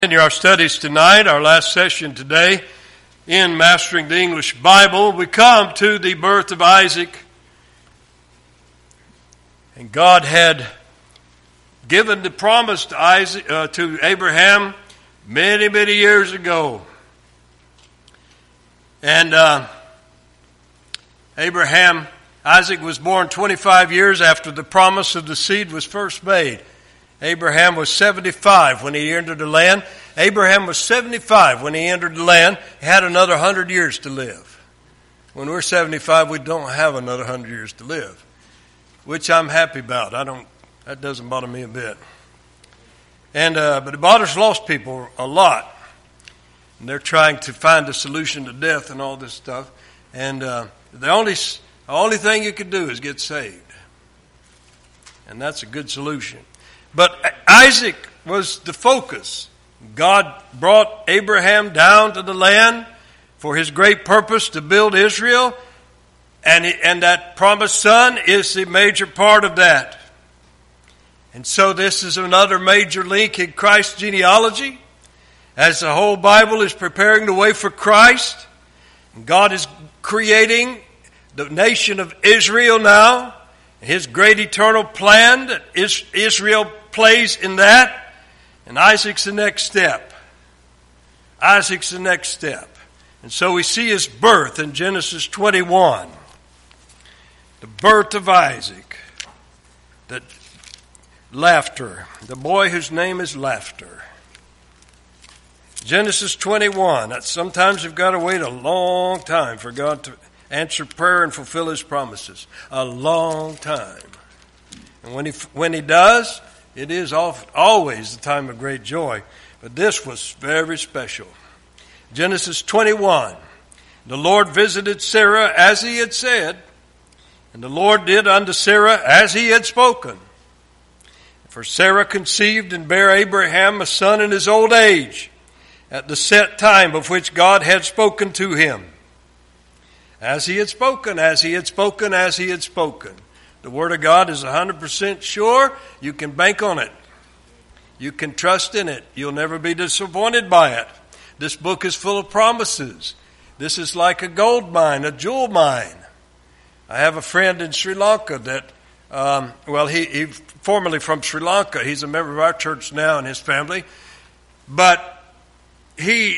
In our studies tonight, our last session today in Mastering the English Bible, we come to the birth of Isaac. And God had given the promise to Abraham many, many years ago. And Isaac was born 25 years after the promise of the seed was first made. Abraham was 75 when he entered the land. Abraham was 75 when he entered the land. He had another 100 years to live. When we're 75, we don't have another 100 years to live, which I'm happy about. That doesn't bother me a bit. And but it bothers lost people a lot. And they're trying to find a solution to death and all this stuff. And the only thing you can do is get saved. And that's a good solution. But Isaac was the focus. God brought Abraham down to the land for his great purpose to build Israel. And that promised son is the major part of that. And so this is another major link in Christ's genealogy. As the whole Bible is preparing the way for Christ, God is creating the nation of Israel now. His great eternal plan that Israel plays in that. And Isaac's the next step. Isaac's the next step. And so we see his birth in Genesis 21. The birth of Isaac. The boy whose name is Laughter. Genesis 21. Sometimes you've got to wait a long time for God to answer prayer and fulfill His promises. A long time. And when He does, it is always the time of great joy. But this was very special. Genesis 21. The Lord visited Sarah as He had said, and the Lord did unto Sarah as He had spoken. For Sarah conceived and bare Abraham a son in his old age, at the set time of which God had spoken to him. As He had spoken, as He had spoken, as He had spoken. The Word of God is 100% sure. You can bank on it. You can trust in it. You'll never be disappointed by it. This book is full of promises. This is like a gold mine, a jewel mine. I have a friend in Sri Lanka that, he formerly from Sri Lanka. He's a member of our church now and his family. But he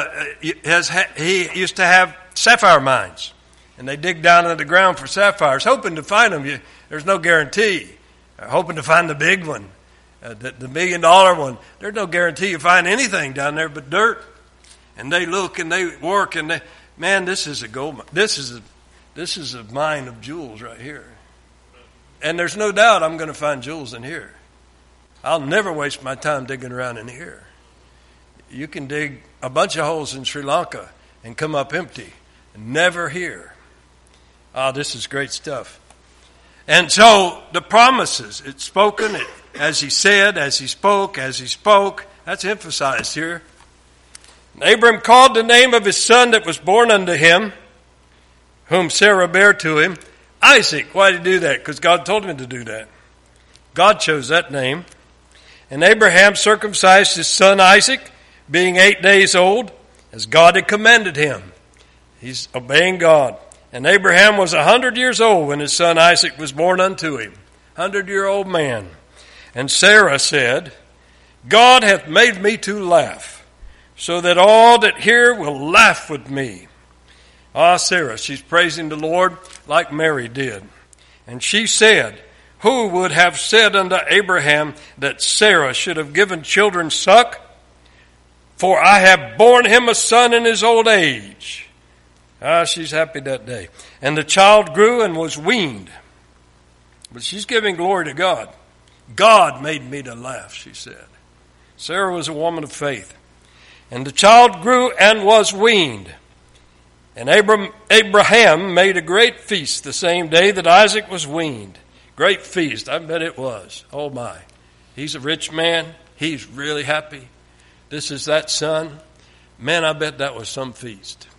used to have sapphire mines, and they dig down into the ground for sapphires, hoping to find them. There's no guarantee. Hoping to find the big one, the $1 million one. There's no guarantee you find anything down there but dirt. And they look and they work and this is a gold mine. This is a mine of jewels right here. And there's no doubt I'm going to find jewels in here. I'll never waste my time digging around in here. You can dig a bunch of holes in Sri Lanka and come up empty. Never here. This is great stuff. And so the promises, it's spoken as He said, as He spoke, as He spoke. That's emphasized here. And Abram called the name of his son that was born unto him, whom Sarah bare to him, Isaac. Why did he do that? Because God told him to do that. God chose that name. And Abraham circumcised his son Isaac, being 8 days old, as God had commanded him. He's obeying God. And Abraham was 100 years old when his son Isaac was born unto him. 100-year-old man. And Sarah said, God hath made me to laugh, so that all that hear will laugh with me. Sarah, she's praising the Lord like Mary did. And she said, who would have said unto Abraham that Sarah should have given children suck? For I have borne him a son in his old age. She's happy that day. And the child grew and was weaned. But she's giving glory to God. God made me to laugh, she said. Sarah was a woman of faith. And the child grew and was weaned. And Abraham made a great feast the same day that Isaac was weaned. Great feast. I bet it was. Oh my. He's a rich man. He's really happy. This is that son. Man, I bet that was some feast.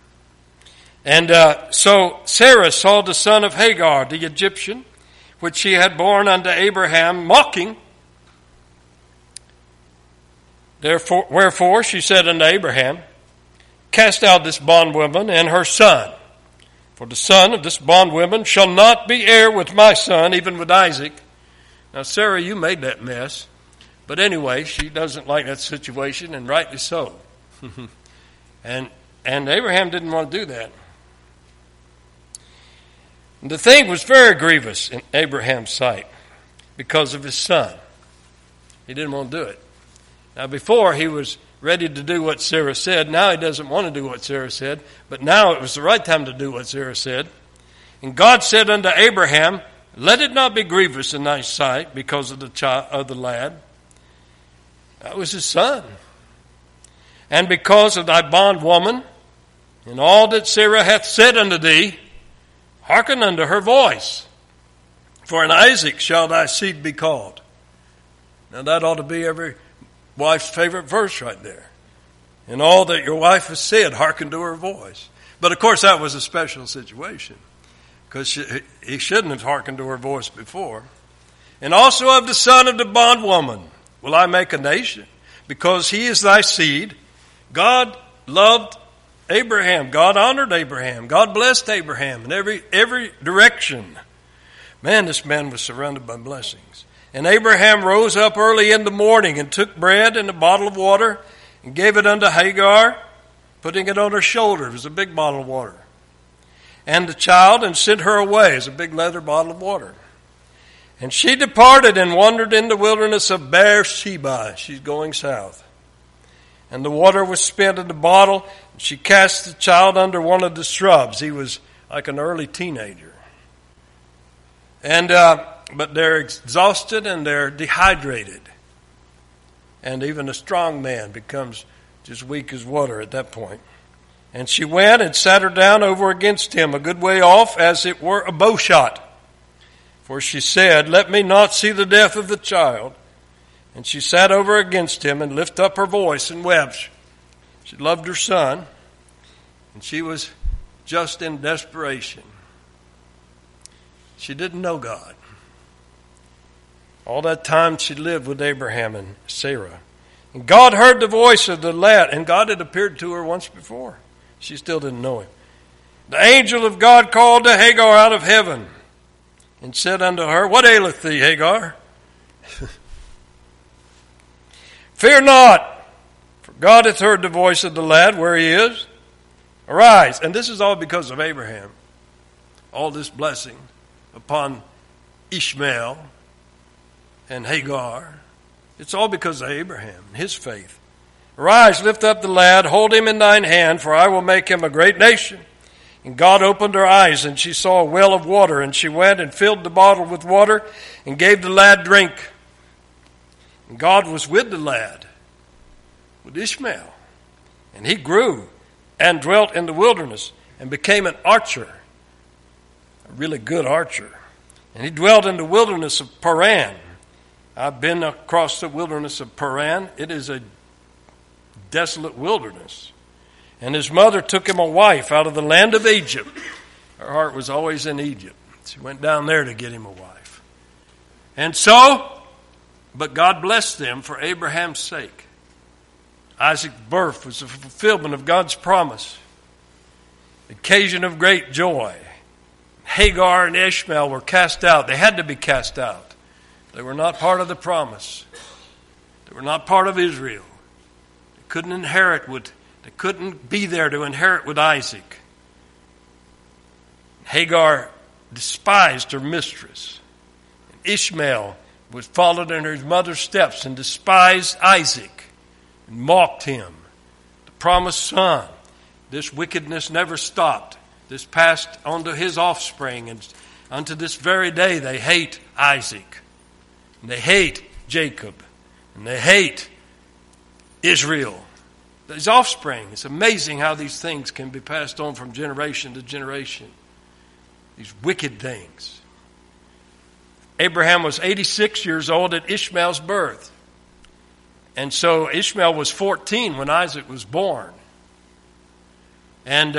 And so Sarah saw the son of Hagar, the Egyptian, which she had borne unto Abraham, mocking. Wherefore she said unto Abraham, Cast out this bondwoman and her son, for the son of this bondwoman shall not be heir with my son, even with Isaac. Now, Sarah, you made that mess. But anyway, she doesn't like that situation, and rightly so. and Abraham didn't want to do that. The thing was very grievous in Abraham's sight because of his son. He didn't want to do it. Now, before he was ready to do what Sarah said. Now he doesn't want to do what Sarah said. But now it was the right time to do what Sarah said. And God said unto Abraham, Let it not be grievous in thy sight because of the lad. That was his son. And because of thy bondwoman, and all that Sarah hath said unto thee, hearken unto her voice. For in Isaac shall thy seed be called. Now that ought to be every wife's favorite verse right there. And all that your wife has said, hearken to her voice. But of course that was a special situation, because he shouldn't have hearkened to her voice before. And also of the son of the bondwoman will I make a nation, because he is thy seed. God loved Abraham. God honored Abraham. God blessed Abraham in every direction. Man, this man was surrounded by blessings. And Abraham rose up early in the morning and took bread and a bottle of water and gave it unto Hagar, putting it on her shoulder. It was a big bottle of water. And the child, and sent her away. It was a big leather bottle of water. And she departed and wandered in the wilderness of Beersheba. She's going south. And the water was spent in the bottle. And she cast the child under one of the shrubs. He was like an early teenager. And but they're exhausted and they're dehydrated. And even a strong man becomes just weak as water at that point. And she went and sat her down over against him, a good way off, as it were a bow shot. For she said, Let me not see the death of the child. And she sat over against him and lifted up her voice and wept. She loved her son, and she was just in desperation. She didn't know God. All that time she lived with Abraham and Sarah. And God heard the voice of the lad, and God had appeared to her once before. She still didn't know him. The angel of God called to Hagar out of heaven and said unto her, What aileth thee, Hagar? Fear not, for God hath heard the voice of the lad where he is. Arise. And this is all because of Abraham. All this blessing upon Ishmael and Hagar. It's all because of Abraham and his faith. Arise, lift up the lad, hold him in thine hand, for I will make him a great nation. And God opened her eyes, and she saw a well of water, and she went and filled the bottle with water and gave the lad drink. And God was with the lad, with Ishmael. And he grew and dwelt in the wilderness and became an archer, a really good archer. And he dwelt in the wilderness of Paran. I've been across the wilderness of Paran. It is a desolate wilderness. And his mother took him a wife out of the land of Egypt. Her heart was always in Egypt. She went down there to get him a wife. And so, but God blessed them for Abraham's sake. Isaac's birth was a fulfillment of God's promise. The occasion of great joy. Hagar and Ishmael were cast out. They had to be cast out. They were not part of the promise. They were not part of Israel. They couldn't inherit with, they couldn't be there to inherit with Isaac. Hagar despised her mistress. And Ishmael was followed in his mother's steps and despised Isaac and mocked him. The promised son. This wickedness never stopped. This passed on to his offspring, and unto this very day they hate Isaac. And they hate Jacob. And they hate Israel. His offspring. It's amazing how these things can be passed on from generation to generation. These wicked things. Abraham was 86 years old at Ishmael's birth. And so Ishmael was 14 when Isaac was born. And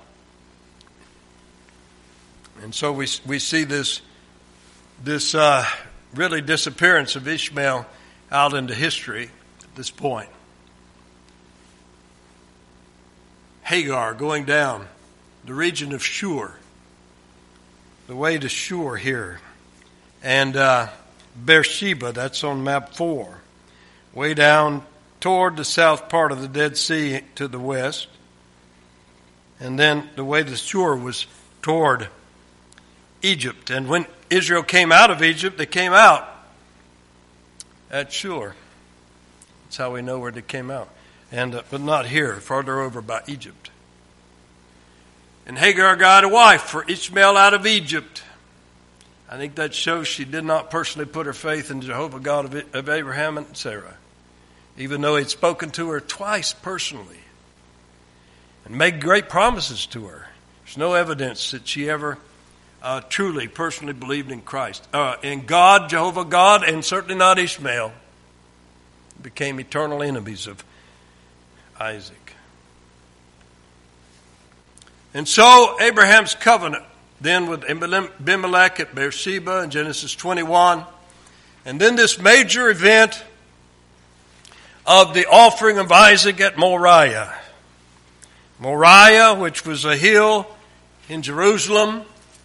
so we see this really disappearance of Ishmael out into history at this point. Hagar going down the region of Shur, the way to Shur here, and Beersheba, that's on map 4, way down toward the south part of the Dead Sea to the west, and then the way to Shur was toward Egypt. And when Israel came out of Egypt, they came out at Shur. That's how we know where they came out. And but not here, farther over by Egypt. And Hagar got a wife for Ishmael out of Egypt. I think that shows she did not personally put her faith in Jehovah God of Abraham and Sarah, even though he'd spoken to her twice personally and made great promises to her. There's no evidence that she ever truly, personally believed in Christ. In God, Jehovah God, and certainly not Ishmael. Became eternal enemies of Isaac. And so Abraham's covenant then with Abimelech at Beersheba in Genesis 21. And then this major event of the offering of Isaac at Moriah. Moriah, which was a hill in Jerusalem,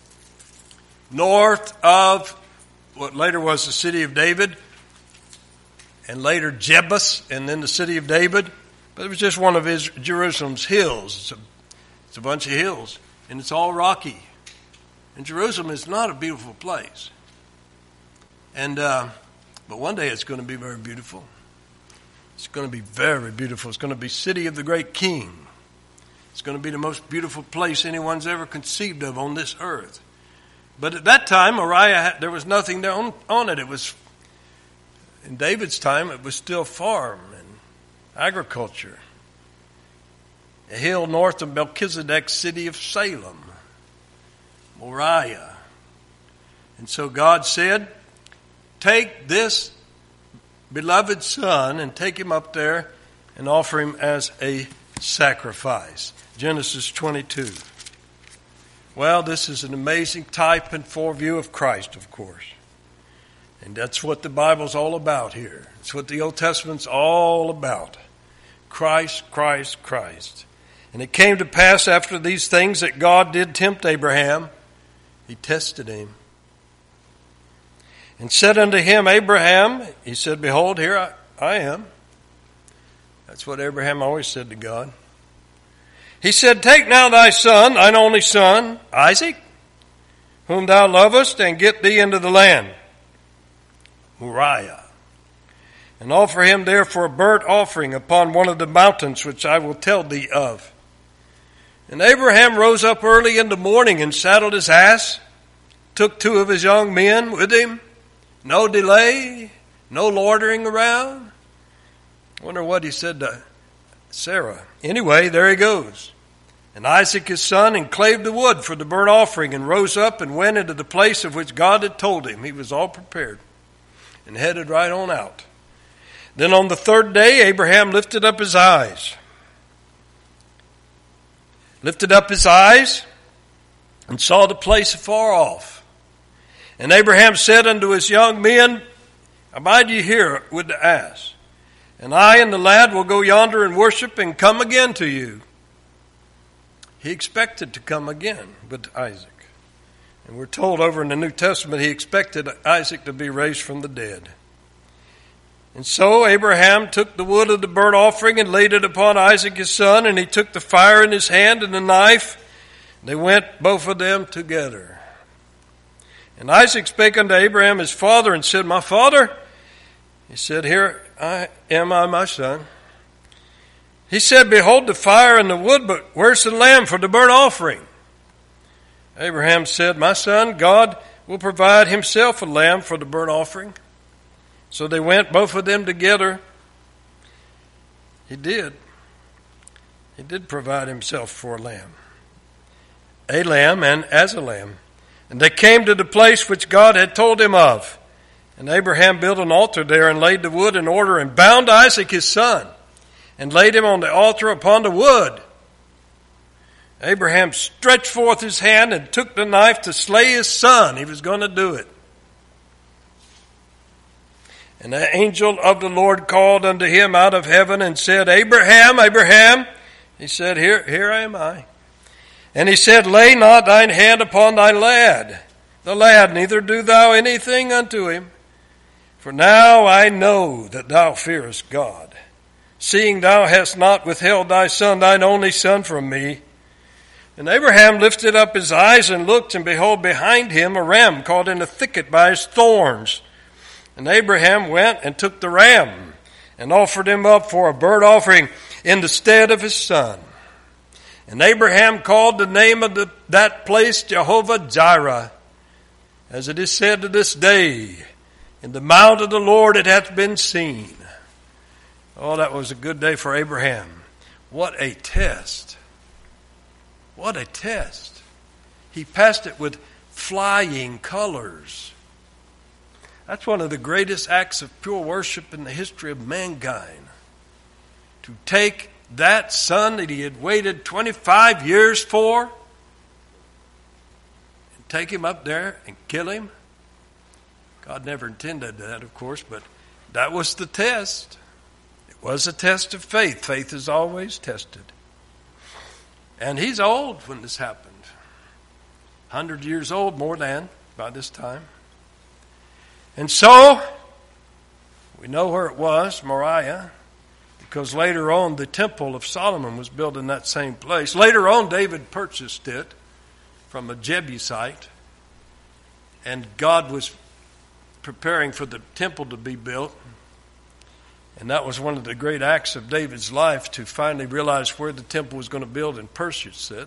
north of what later was the city of David, and later Jebus, and then the city of David. But it was just one of Jerusalem's hills. It's a bunch of hills, and it's all rocky. And Jerusalem is not a beautiful place. And but one day it's going to be very beautiful. It's going to be very beautiful. It's going to be city of the great king. It's going to be the most beautiful place anyone's ever conceived of on this earth. But at that time, Moriah, there was nothing there on it. It was, in David's time, it was still farm and agriculture. A hill north of Melchizedek's city of Salem, Moriah. And so God said, take this beloved son and take him up there and offer him as a sacrifice. Genesis 22. Well, this is an amazing type and foreview of Christ, of course. And that's what the Bible's all about here. It's what the Old Testament's all about. Christ, Christ, Christ. And it came to pass after these things that God did tempt Abraham. He tested him. And said unto him, Abraham, he said, behold, here I am. That's what Abraham always said to God. He said, take now thy son, thine only son, Isaac, whom thou lovest, and get thee into the land, Moriah, and offer him there for a burnt offering upon one of the mountains which I will tell thee of. And Abraham rose up early in the morning and saddled his ass, took 2 of his young men with him. No delay, no loitering around. I wonder what he said to Sarah. Anyway, there he goes. And Isaac his son and clave the wood for the burnt offering and rose up and went into the place of which God had told him. He was all prepared and headed right on out. Then on the 3rd day, Abraham lifted up his eyes. And saw the place afar off. And Abraham said unto his young men, abide ye here with the ass. And I and the lad will go yonder and worship and come again to you. He expected to come again with Isaac. And we're told over in the New Testament he expected Isaac to be raised from the dead. And so Abraham took the wood of the burnt offering and laid it upon Isaac his son, and he took the fire in his hand and the knife. They went both of them together. And Isaac spake unto Abraham his father and said, my father? He said, here am I, my son. He said, behold the fire and the wood, but where's the lamb for the burnt offering? Abraham said, my son, God will provide himself a lamb for the burnt offering. So they went, both of them together. He did. He did provide himself for a lamb and as a lamb. And they came to the place which God had told him of. And Abraham built an altar there and laid the wood in order and bound Isaac his son and laid him on the altar upon the wood. Abraham stretched forth his hand and took the knife to slay his son. He was going to do it. And the angel of the Lord called unto him out of heaven and said, Abraham, Abraham. He said, Here am I. And he said, Lay not thine hand upon thy lad. The lad, neither do thou anything unto him. For now I know that thou fearest God, seeing thou hast not withheld thy son, thine only son, from me. And Abraham lifted up his eyes and looked, and behold, behind him a ram caught in a thicket by his thorns. And Abraham went and took the ram and offered him up for a burnt offering in the stead of his son. And Abraham called the name of that place Jehovah Jireh, as it is said to this day, In the mount of the Lord it hath been seen. Oh, that was a good day for Abraham. What a test. What a test. He passed it with flying colors. That's one of the greatest acts of pure worship in the history of mankind. To take that son that he had waited 25 years for, and take him up there and kill him. God never intended that, of course, but that was the test. It was a test of faith. Faith is always tested. And he's old when this happened. 100 years old, more than, by this time. And so, we know where it was, Moriah, because later on the Temple of Solomon was built in that same place. Later on, David purchased it from a Jebusite, and God was preparing for the temple to be built. And that was one of the great acts of David's life, to finally realize where the temple was going to build and purchase it.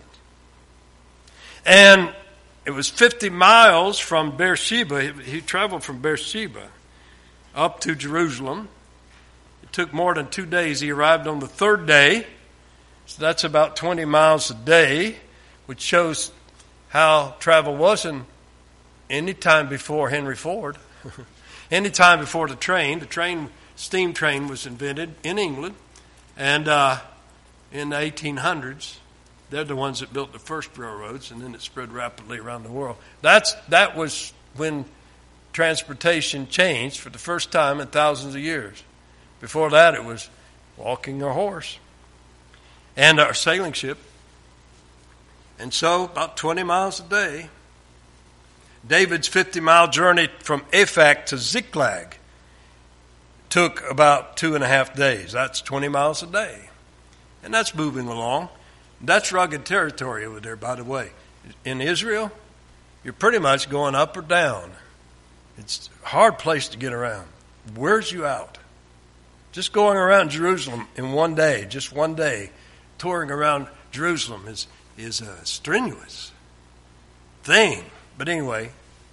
And it was 50 miles from Beersheba. He traveled from Beersheba up to Jerusalem. It took more than 2 days. He arrived on the third day. So that's about 20 miles a day, which shows how travel wasn't any time before Henry Ford. Any time before the train, steam train was invented in England, and in the 1800s. They're the ones that built the first railroads, and then it spread rapidly around the world. That was when transportation changed for the first time in thousands of years. Before that, it was walking or horse and our sailing ship. And so, about 20 miles a day, David's 50-mile journey from Aphek to Ziklag took about 2.5 days. That's 20 miles a day. And that's moving along. That's rugged territory over there, by the way. In Israel, you're pretty much going up or down. It's a hard place to get around. Wears you out. Just going around Jerusalem in one day, just one day, touring around Jerusalem is a strenuous thing. But anyway,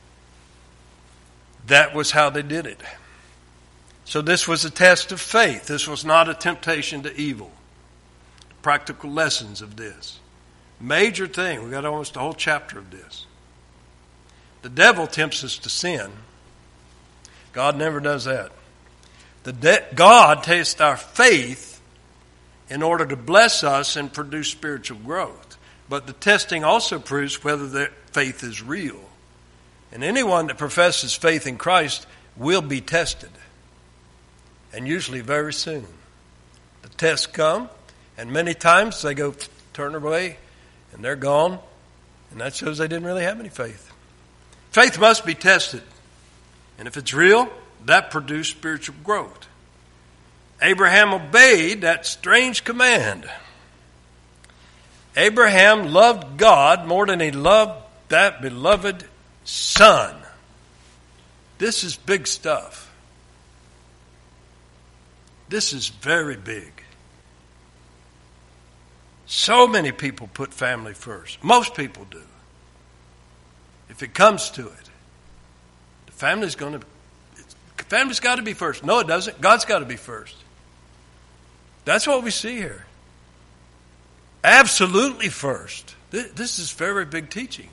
that was how they did it. So this was a test of faith. This was not a temptation to evil. Practical lessons of this. Major thing. We got almost a whole chapter of this. The devil tempts us to sin. God never does that. God tests our faith in order to bless us and produce spiritual growth. But the testing also proves whether the faith is real. And anyone that professes faith in Christ will be tested. And usually very soon. The tests come, and many times they go turn away, and they're gone. And that shows they didn't really have any faith. Faith must be tested. And if it's real, that produced spiritual growth. Abraham obeyed that strange command. Abraham loved God more than he loved that beloved son. This is big stuff. This is very big. So many people put family first. Most people do. If it comes to it, the family's got to be first. No, it doesn't. God's got to be first. That's what we see here. Absolutely first. This is very big teaching.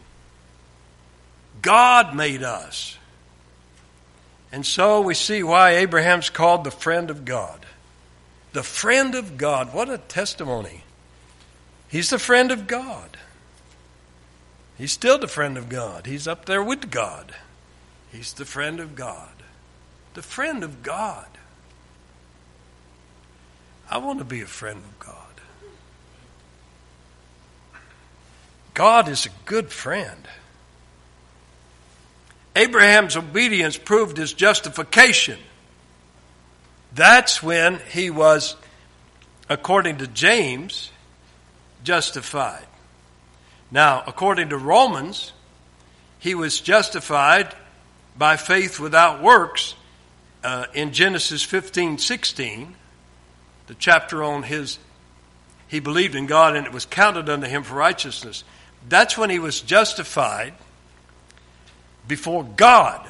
God made us. And so we see why Abraham's called the friend of God. The friend of God. What a testimony. He's the friend of God. He's still the friend of God. He's up there with God. He's the friend of God. The friend of God. I want to be a friend of God. God is a good friend. Abraham's obedience proved his justification. That's when he was, according to James, justified. Now, according to Romans, he was justified by faith without works in Genesis 15:16, the chapter on he believed in God and it was counted unto him for righteousness. That's when he was justified before God.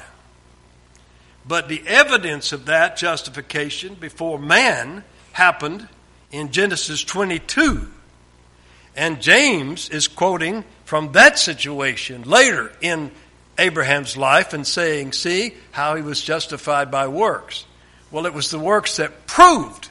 But the evidence of that justification before man happened in Genesis 22. And James is quoting from that situation later in Abraham's life and saying, see how he was justified by works. Well, it was the works that proved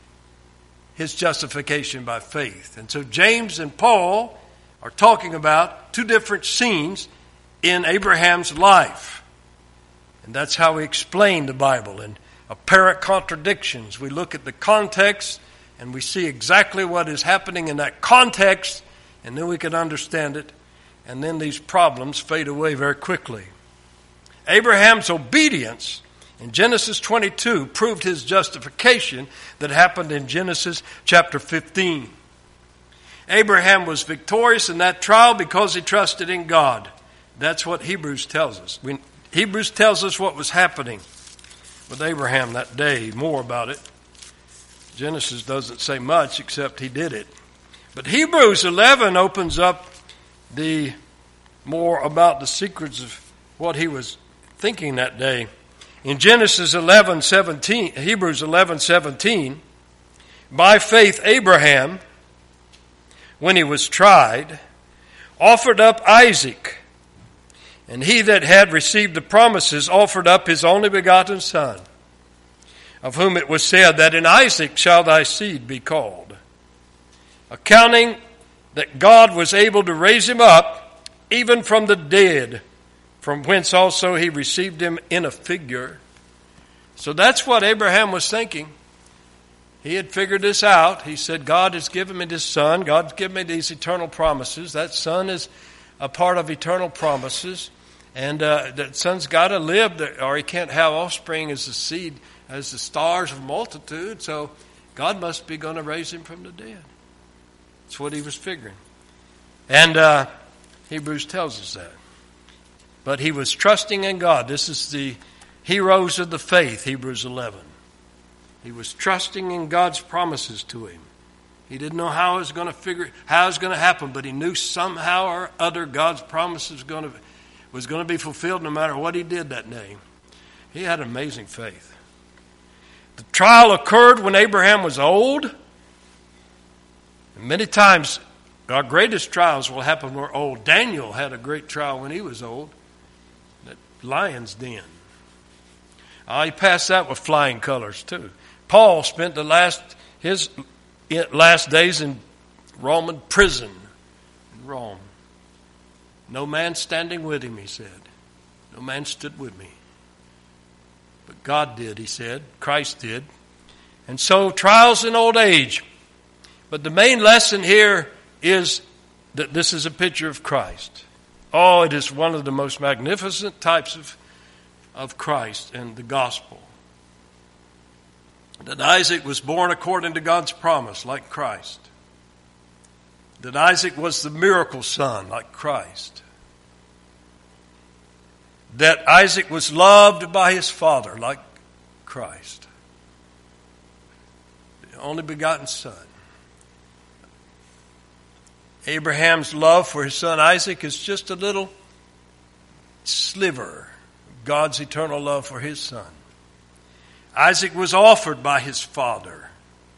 his justification by faith. And so James and Paul are talking about two different scenes in Abraham's life. And that's how we explain the Bible. In apparent contradictions, we look at the context and we see exactly what is happening in that context, and then we can understand it, and then these problems fade away very quickly. Abraham's obedience in Genesis 22 proved his justification that happened in Genesis chapter 15. Abraham was victorious in that trial because he trusted in God. That's what Hebrews tells us. Hebrews tells us what was happening with Abraham that day, more about it. Genesis doesn't say much except he did it. But Hebrews 11 opens up the more about the secrets of what he was thinking that day. In Genesis 11:17, Hebrews 11:17, by faith Abraham, when he was tried, offered up Isaac, and he that had received the promises offered up his only begotten son, of whom it was said that in Isaac shall thy seed be called, accounting that God was able to raise him up even from the dead, from whence also he received him in a figure. So that's what Abraham was thinking. He had figured this out. He said, God has given me this son. God's given me these eternal promises. That son is a part of eternal promises. And that son's got to live, or he can't have offspring as the seed, as the stars of multitude. So God must be going to raise him from the dead. That's what he was figuring. And Hebrews tells us that. But he was trusting in God. This is the heroes of the faith, Hebrews 11. He was trusting in God's promises to him. He didn't know how it was going to happen, but he knew somehow or other God's promise was going to be fulfilled no matter what he did that day. He had amazing faith. The trial occurred when Abraham was old. And many times our greatest trials will happen when we're old. Daniel had a great trial when he was old. That lion's den. He passed that with flying colors too. Paul spent his last days in Roman prison in Rome. No man standing with him, he said. No man stood with me. But God did, he said. Christ did. And so trials in old age. But the main lesson here is that this is a picture of Christ. Oh, it is one of the most magnificent types of Christ and the gospel. That Isaac was born according to God's promise, like Christ. That Isaac was the miracle son, like Christ. That Isaac was loved by his father, like Christ. The only begotten son. Abraham's love for his son Isaac is just a little sliver of God's eternal love for his son. Isaac was offered by his father,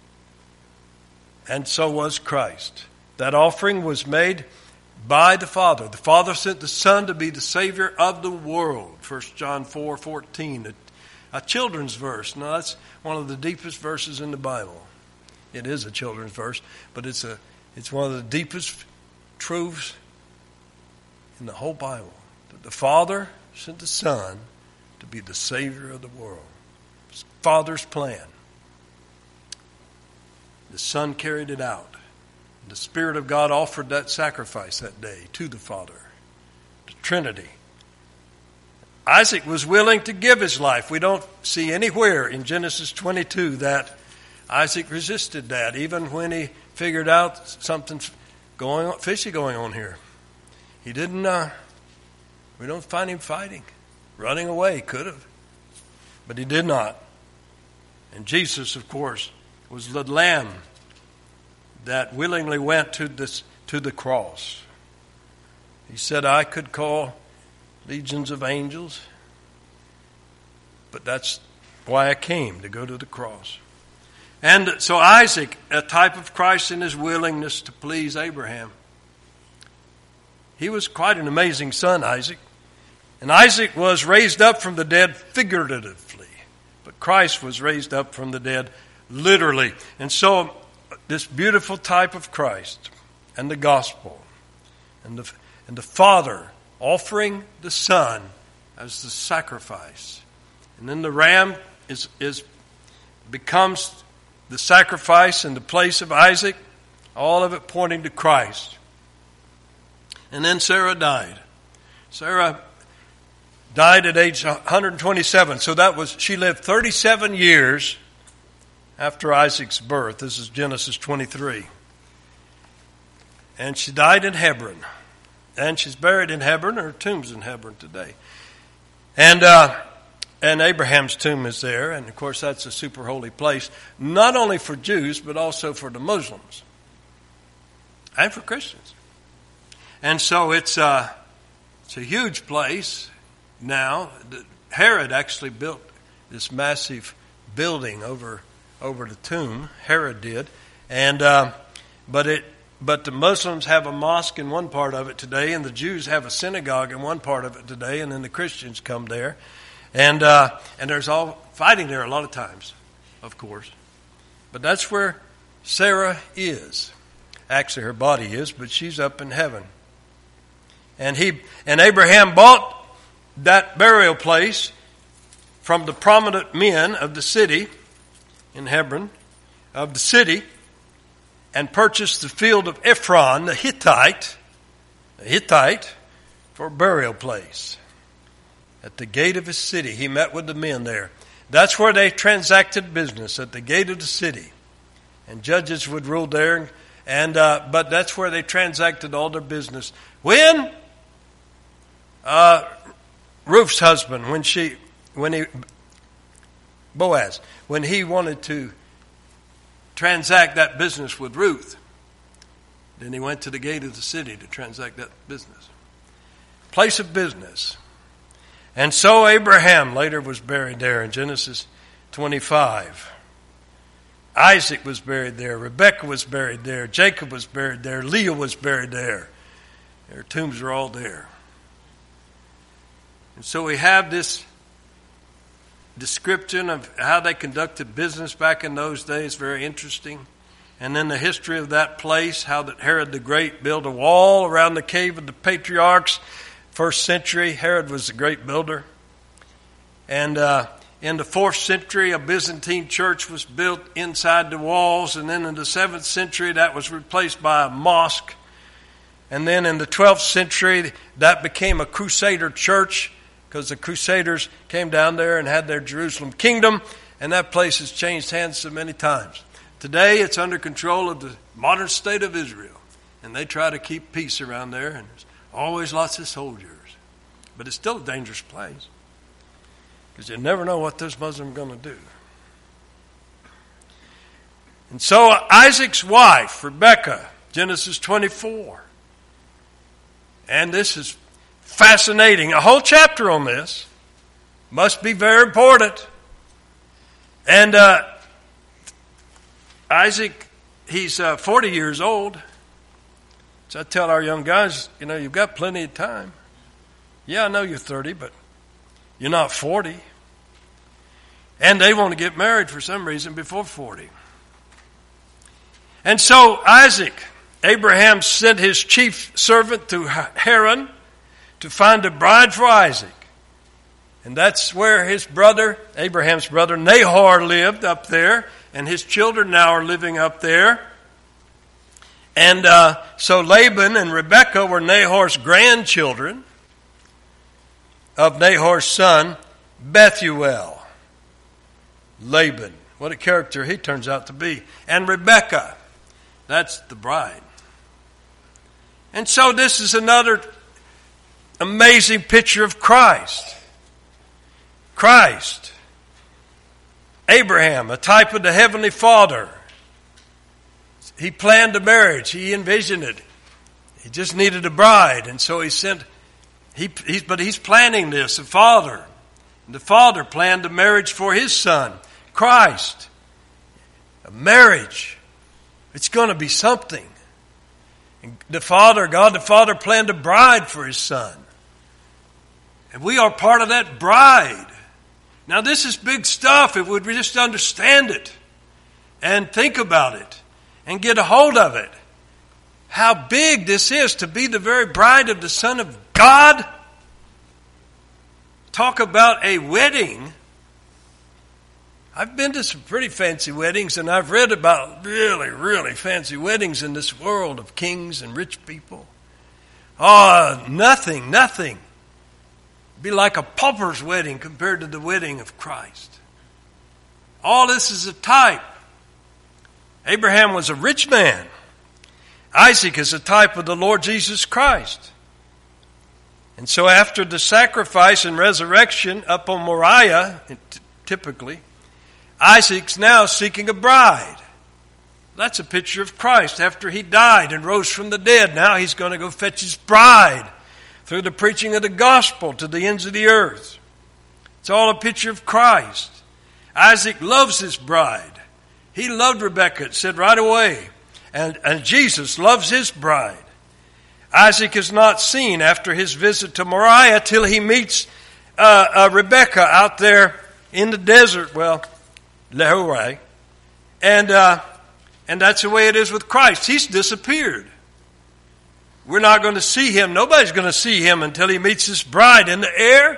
and so was Christ. That offering was made by the Father. The Father sent the Son to be the Savior of the world. 1 John 4:14, a children's verse. Now that's one of the deepest verses in the Bible. It is a children's verse, but it's one of the deepest truths in the whole Bible. That the Father sent the Son to be the Savior of the world. It's Father's plan. The Son carried it out. The Spirit of God offered that sacrifice that day to the Father, the Trinity. Isaac was willing to give his life. We don't see anywhere in Genesis 22 that Isaac resisted that, even when he figured out something fishy going on here. He didn't, we don't find him fighting, running away. Could have, but he did not. And Jesus, of course, was the Lamb that willingly went to the cross. He said, I could call legions of angels, but that's why I came, to go to the cross. And so Isaac, a type of Christ in his willingness to please Abraham. He was quite an amazing son, Isaac. And Isaac was raised up from the dead figuratively, but Christ was raised up from the dead literally. And so this beautiful type of Christ and the gospel and the Father offering the Son as the sacrifice. And then the ram becomes the sacrifice in the place of Isaac, all of it pointing to Christ. And then Sarah died. Sarah died at age 127. So she lived 37 years after Isaac's birth. This is Genesis 23. And she died in Hebron. And she's buried in Hebron. Her tomb's in Hebron today. And Abraham's tomb is there. And, of course, that's a super holy place, not only for Jews, but also for the Muslims and for Christians. And so it's a huge place now. Herod actually built this massive building over the tomb. Herod did. And but the Muslims have a mosque in one part of it today, and the Jews have a synagogue in one part of it today, and then the Christians come there. And there's all fighting there a lot of times, of course. But that's where Sarah is. Actually, her body is, but she's up in heaven. And Abraham bought that burial place from the prominent men of the city in Hebron, of the city, and purchased the field of Ephron, the Hittite, for a burial place. At the gate of his city, he met with the men there. That's where they transacted business, at the gate of the city. And judges would rule there, but that's where they transacted all their business. When Ruth's husband, Boaz, when he wanted to transact that business with Ruth, then he went to the gate of the city to transact that business. Place of business. And so Abraham later was buried there in Genesis 25. Isaac was buried there. Rebekah was buried there. Jacob was buried there. Leah was buried there. Their tombs are all there. And so we have this description of how they conducted business back in those days, very interesting. And then the history of that place, how that Herod the Great built a wall around the cave of the patriarchs. First century, Herod was a great builder. And in the 4th century, a Byzantine church was built inside the walls. And then in the 7th century, that was replaced by a mosque. And then in the 12th century, that became a Crusader church, because the Crusaders came down there and had their Jerusalem kingdom, and that place has changed hands so many times. Today, it's under control of the modern state of Israel, and they try to keep peace around there, and there's always lots of soldiers. But it's still a dangerous place, because you never know what those Muslims are going to do. And so Isaac's wife, Rebekah, Genesis 24, and this is fascinating. A whole chapter on this. Must be very important. And Isaac, he's 40 years old. So I tell our young guys, you've got plenty of time. Yeah, I know you're 30, but you're not 40. And they want to get married for some reason before 40. And so Isaac, Abraham sent his chief servant to Haran to find a bride for Isaac. And that's where his brother, Abraham's brother, Nahor lived up there. And his children now are living up there. And so Laban and Rebekah were Nahor's grandchildren of Nahor's son, Bethuel. Laban, what a character he turns out to be. And Rebekah, that's the bride. And so this is another amazing picture of Christ. Christ. Abraham, a type of the Heavenly Father. He planned a marriage. He envisioned it. He just needed a bride. And so he sent, but he's planning this, the Father. And the Father planned a marriage for his Son, Christ. A marriage. It's going to be something. And God the Father planned a bride for his Son. And we are part of that bride. Now this is big stuff if we would just understand it and think about it and get a hold of it. How big this is to be the very bride of the Son of God. Talk about a wedding. I've been to some pretty fancy weddings, and I've read about really, really fancy weddings in this world of kings and rich people. Oh, nothing. Be like a pauper's wedding compared to the wedding of Christ. All this is a type. Abraham was a rich man. Isaac is a type of the Lord Jesus Christ. And so after the sacrifice and resurrection up on Moriah, typically, Isaac's now seeking a bride. That's a picture of Christ. After he died and rose from the dead, now he's going to go fetch his bride through the preaching of the gospel to the ends of the earth. It's all a picture of Christ. Isaac loves his bride. He loved Rebekah, it said right away. And Jesus loves his bride. Isaac is not seen after his visit to Moriah till he meets Rebekah out there in the desert. Well, Lehurai. And that's the way it is with Christ. He's disappeared. We're not going to see him. Nobody's going to see him until he meets his bride in the air.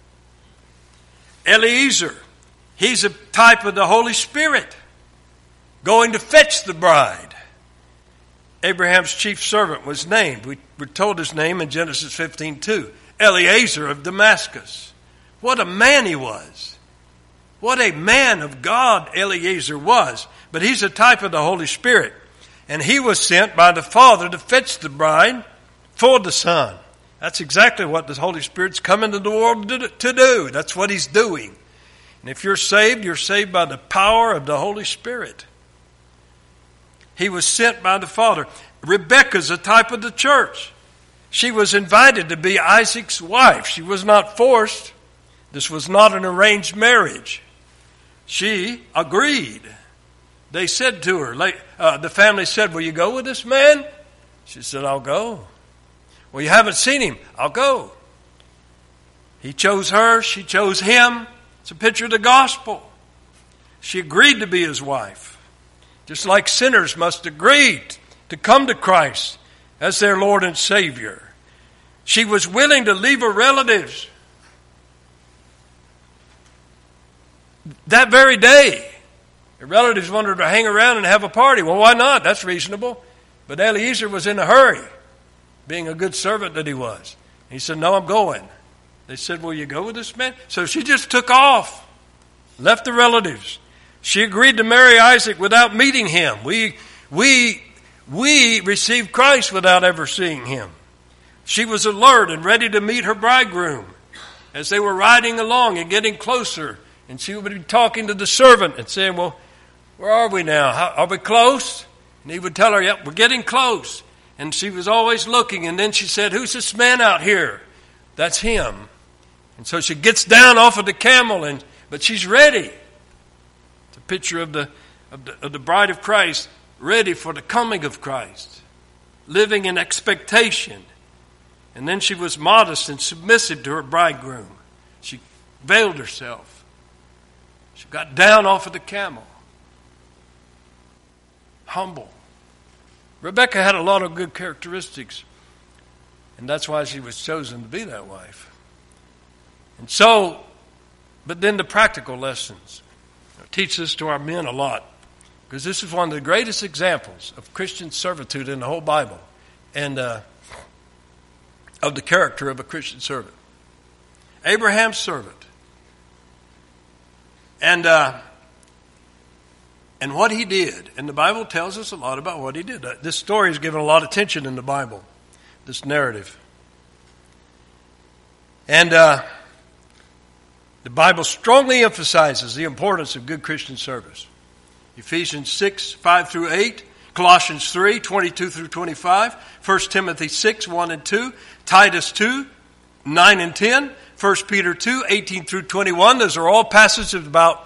Eliezer, he's a type of the Holy Spirit going to fetch the bride. Abraham's chief servant was named. We're told his name in Genesis 15:2. Eliezer of Damascus. What a man he was. What a man of God Eliezer was. But he's a type of the Holy Spirit. And he was sent by the Father to fetch the bride for the Son. That's exactly what the Holy Spirit's come into the world to do. That's what he's doing. And if you're saved by the power of the Holy Spirit. He was sent by the Father. Rebekah's a type of the church. She was invited to be Isaac's wife. She was not forced. This was not an arranged marriage. She agreed. They said to her, the family said, will you go with this man? She said, I'll go. Well, you haven't seen him. I'll go. He chose her. She chose him. It's a picture of the gospel. She agreed to be his wife. Just like sinners must agree to come to Christ as their Lord and Savior. She was willing to leave her relatives that very day. Her relatives wanted her to hang around and have a party. Well, why not? That's reasonable. But Eliezer was in a hurry, being a good servant that he was. He said, no, I'm going. They said, will you go with this man? So she just took off, left the relatives. She agreed to marry Isaac without meeting him. We received Christ without ever seeing him. She was alert and ready to meet her bridegroom as they were riding along and getting closer. And she would be talking to the servant and saying, well, where are we now? Are we close? And he would tell her, yep, we're getting close. And she was always looking. And then she said, who's this man out here? That's him. And so she gets down off of the camel, but she's ready. It's a picture of the bride of Christ, ready for the coming of Christ, living in expectation. And then she was modest and submissive to her bridegroom. She veiled herself. She got down off of the camel. Humble. Rebekah had a lot of good characteristics, and that's why she was chosen to be that wife. And so, but then the practical lessons teach this to our men a lot. because this is one of the greatest examples of Christian servitude in the whole Bible, and of the character of a Christian servant. Abraham's servant. And what he did, and the Bible tells us a lot about what he did. This story is given a lot of attention in the Bible, this narrative. And the Bible strongly emphasizes the importance of good Christian service. Ephesians 6, 5 through 8, Colossians 3, 22 through 25, 1 Timothy 6, 1 and 2, Titus 2, 9 and 10, 1 Peter 2, 18 through 21. Those are all passages about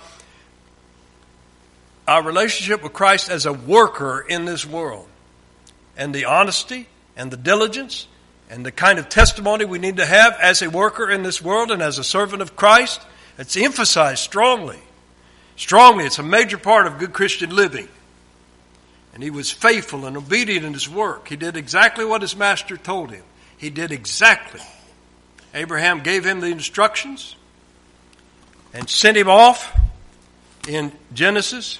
our relationship with Christ as a worker in this world, and the honesty and the diligence and the kind of testimony we need to have as a worker in this world and as a servant of Christ. It's emphasized strongly. Strongly, it's a major part of good Christian living. And he was faithful and obedient in his work. He did exactly what his master told him. He did exactly. Abraham gave him the instructions and sent him off in Genesis.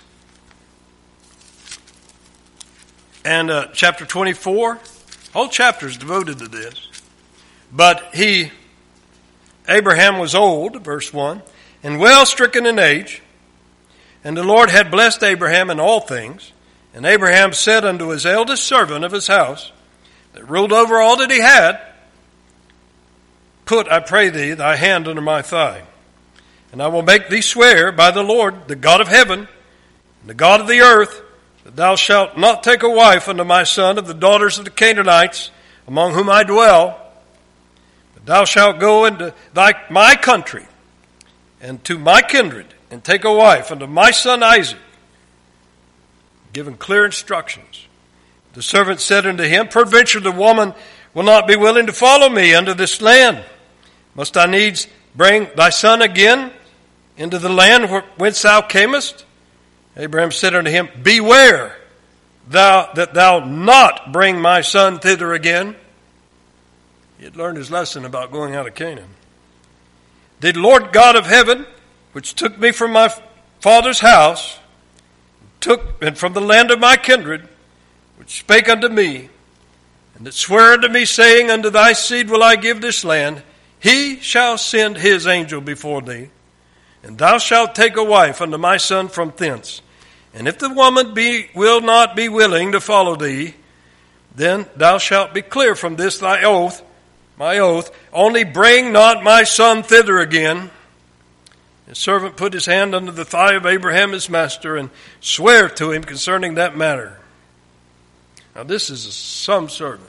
And chapter 24, whole chapter is devoted to this. But Abraham was old, verse 1, and well stricken in age, and the Lord had blessed Abraham in all things. And Abraham said unto his eldest servant of his house, that ruled over all that he had, put, I pray thee, thy hand under my thigh, and I will make thee swear by the Lord, the God of heaven, and the God of the earth, that thou shalt not take a wife unto my son of the daughters of the Canaanites, among whom I dwell, but thou shalt go into my country, and to my kindred, and take a wife unto my son Isaac. Given clear instructions. The servant said unto him, peradventure the woman will not be willing to follow me unto this land. Must I needs bring thy son again into the land whence thou camest? Abraham said unto him, beware that thou not bring my son thither again. He had learned his lesson about going out of Canaan. The Lord God of heaven, which took me from my father's house, and from the land of my kindred, which spake unto me, and that sware unto me, saying, unto thy seed will I give this land, he shall send his angel before thee, and thou shalt take a wife unto my son from thence. And if the woman will not be willing to follow thee, then thou shalt be clear from this thy oath, my oath, only bring not my son thither again. The servant put his hand under the thigh of Abraham his master, and sware to him concerning that matter. Now this is some servant.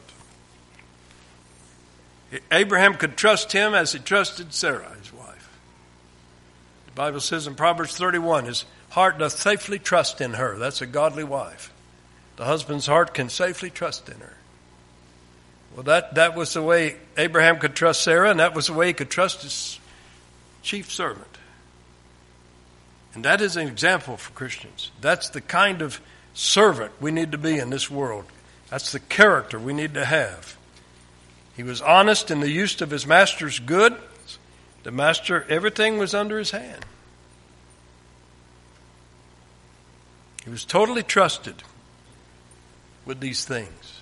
Abraham could trust him as he trusted Sarah, his wife. The Bible says in Proverbs 31, his heart doth safely trust in her. That's a godly wife. The husband's heart can safely trust in her. Well, that was the way Abraham could trust Sarah, and that was the way he could trust his chief servant. And that is an example for Christians. That's the kind of servant we need to be in this world. That's the character we need to have. He was honest in the use of his master's goods. The master, everything was under his hand. He was totally trusted with these things.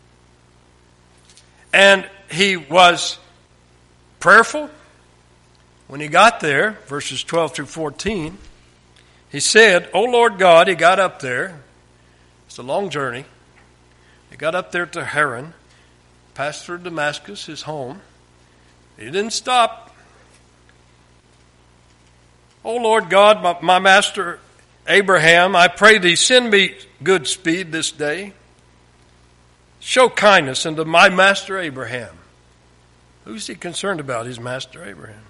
And he was prayerful. When he got there, verses 12 through 14, he said, O Lord God, he got up there. It's a long journey. He got up there to Haran, passed through Damascus, his home. He didn't stop. O Lord God, my master Abraham, I pray thee, send me good speed this day. Show kindness unto my master Abraham. Who's he concerned about? His master Abraham.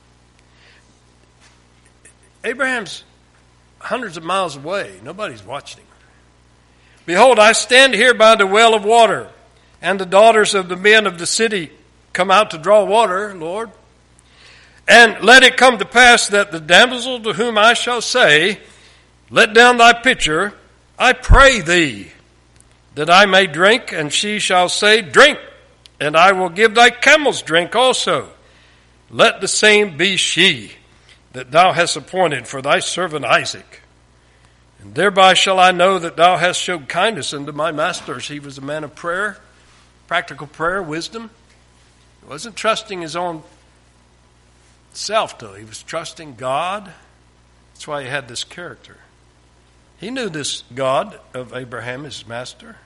Abraham's hundreds of miles away. Nobody's watching him. Behold, I stand here by the well of water, and the daughters of the men of the city come out to draw water, Lord. And let it come to pass that the damsel to whom I shall say, let down thy pitcher, I pray thee, that I may drink, and she shall say, drink, and I will give thy camels drink also. Let the same be she that thou hast appointed for thy servant Isaac. And thereby shall I know that thou hast showed kindness unto my masters. He was a man of prayer, practical prayer, wisdom. He wasn't trusting his own self, though. He was trusting God. That's why he had this character. He knew this God of Abraham, his master.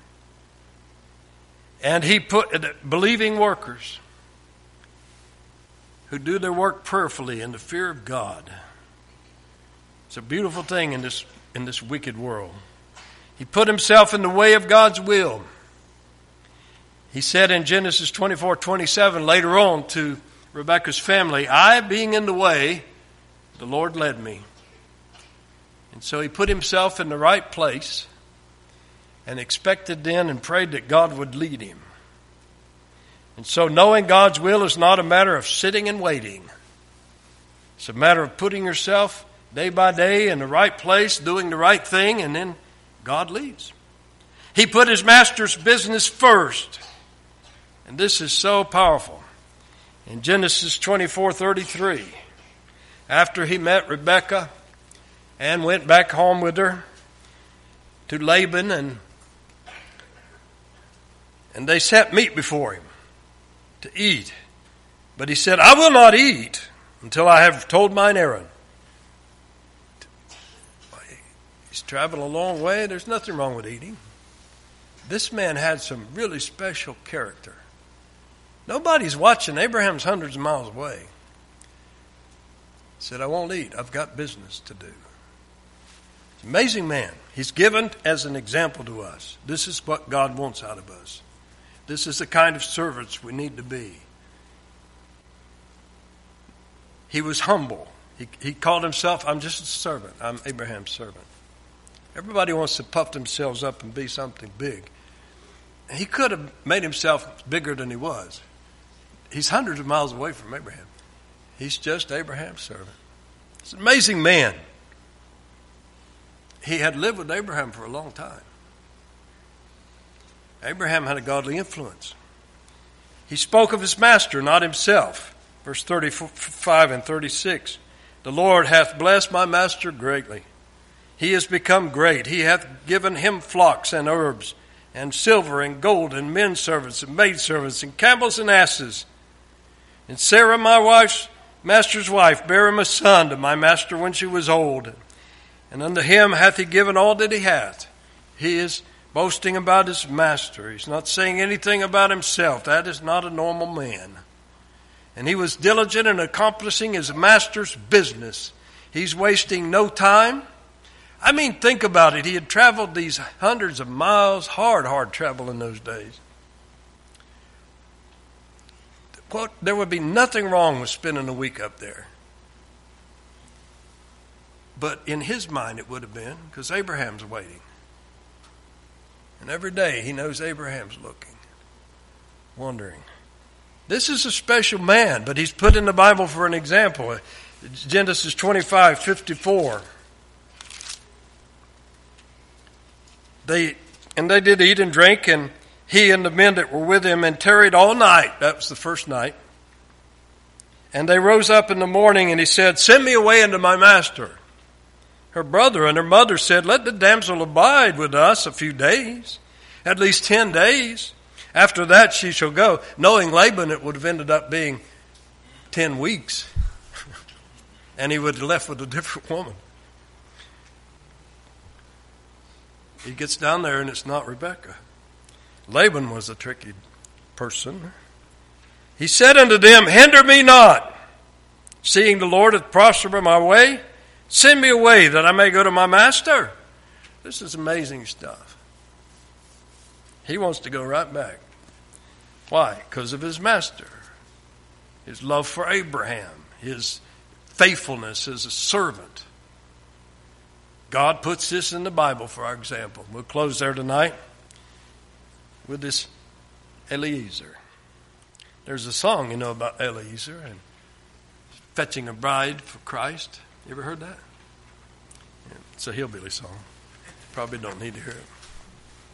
And he put believing workers who do their work prayerfully in the fear of God. It's a beautiful thing in this wicked world. He put himself in the way of God's will. He said in Genesis 24:27 later on to Rebekah's family, I being in the way, the Lord led me. And so he put himself in the right place and expected then and prayed that God would lead him. And so knowing God's will is not a matter of sitting and waiting. It's a matter of putting yourself day by day in the right place, doing the right thing, and then God leads. He put his master's business first. And this is so powerful. In Genesis 24:33, after he met Rebekah and went back home with her to Laban, and they set meat before him to eat. But he said, I will not eat until I have told mine errand. He's traveled a long way. There's nothing wrong with eating. This man had some really special character. Nobody's watching. Abraham's hundreds of miles away. He said, I won't eat. I've got business to do. It's an amazing man. He's given as an example to us. This is what God wants out of us. This is the kind of servants we need to be. He was humble. He called himself, I'm just a servant. I'm Abraham's servant. Everybody wants to puff themselves up and be something big. He could have made himself bigger than he was. He's hundreds of miles away from Abraham. He's just Abraham's servant. He's an amazing man. He had lived with Abraham for a long time. Abraham had a godly influence. He spoke of his master, not himself. Verse 35 and 36. The Lord hath blessed my master greatly. He is become great. He hath given him flocks and herbs, and silver and gold, and men servants and maidservants, and camels and asses. And Sarah, my master's wife, bare him a son to my master when she was old. And unto him hath he given all that he hath. He is boasting about his master. He's not saying anything about himself. That is not a normal man. And he was diligent in accomplishing his master's business. He's wasting no time. I mean, think about it. He had traveled these hundreds of miles, hard travel in those days. Quote, there would be nothing wrong with spending a week up there. But in his mind it would have been, because Abraham's waiting. And every day he knows Abraham's looking, wondering. This is a special man, but he's put in the Bible for an example. Genesis 25:54. They did eat and drink, and he and the men that were with him, and tarried all night. That was the first night. And they rose up in the morning, and he said, Send me away unto my master. Her brother and her mother said, Let the damsel abide with us a few days, at least 10 days. After that she shall go. Knowing Laban, it would have ended up being 10 weeks. And he would have left with a different woman. He gets down there and it's not Rebekah. Laban was a tricky person. He said unto them, Hinder me not, seeing the Lord hath prospered my way. Send me away that I may go to my master. This is amazing stuff. He wants to go right back. Why? Because of his master. His love for Abraham. His faithfulness as a servant. God puts this in the Bible for our example. We'll close there tonight with this Eliezer. There's a song, about Eliezer and fetching a bride for Christ. You ever heard that? Yeah, it's a hillbilly song. Probably don't need to hear it.